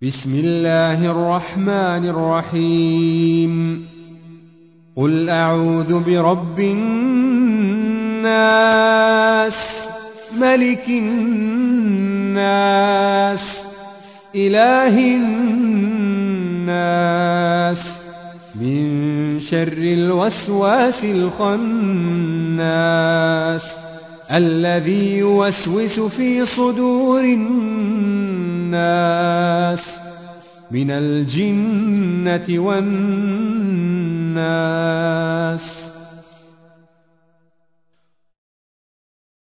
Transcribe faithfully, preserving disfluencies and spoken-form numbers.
بسم الله الرحمن الرحيم قل أعوذ برب الناس ملك الناس إله الناس من شر الوسواس الخناس الذي يوسوس في صدور الناس من الجنة والناس.